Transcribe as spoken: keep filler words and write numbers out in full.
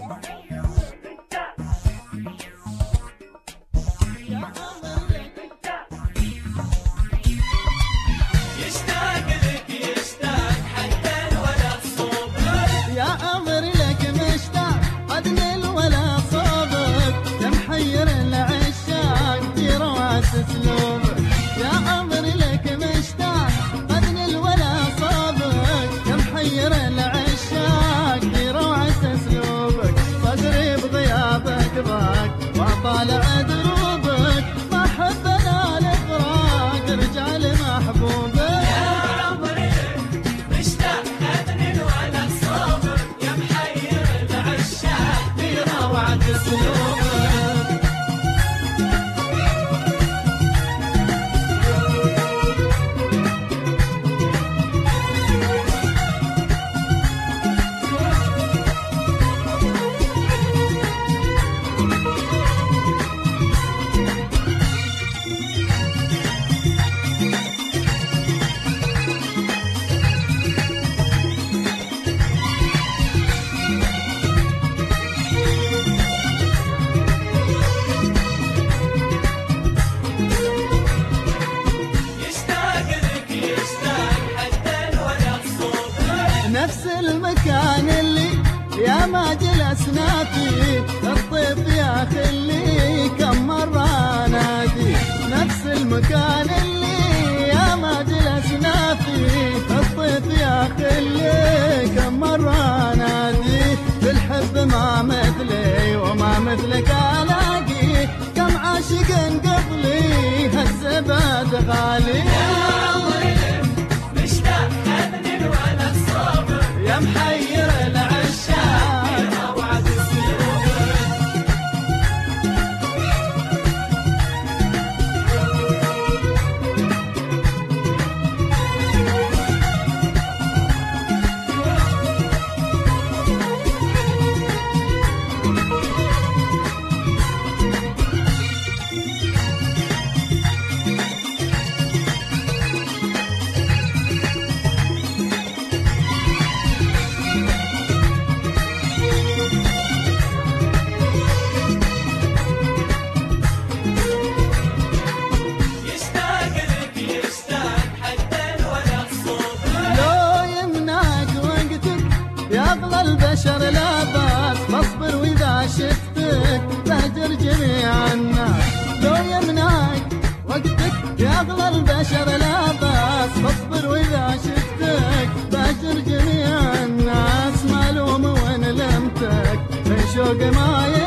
وطالع دروبك ما حبنا الفراق ارجع لمحبوبك يا عمري مشتاق خذني الولد صوبك يا محير العشاق في روعة اسلوبك نفس المكان اللي يا ما جلسنا فيه الطيف يا خلي كم مرة نادي نفس المكان اللي يا ما جلسنا فيه الطيف يا خلي كم مرة نادي بالحب ما مثلي وما مثلك الاقي كم عاشق قبلي هالزبد غالي يا محير العشاق في روعة اسلوبك أغلى البشر لا باس بصبر وإذا شفتك بهجر جميع الناس لو يمنعك وقتك يا أغلى البشر لا باس بصبر وإذا شفتك بهجر جميع الناس ما لوم وإن لمتك من شوق ما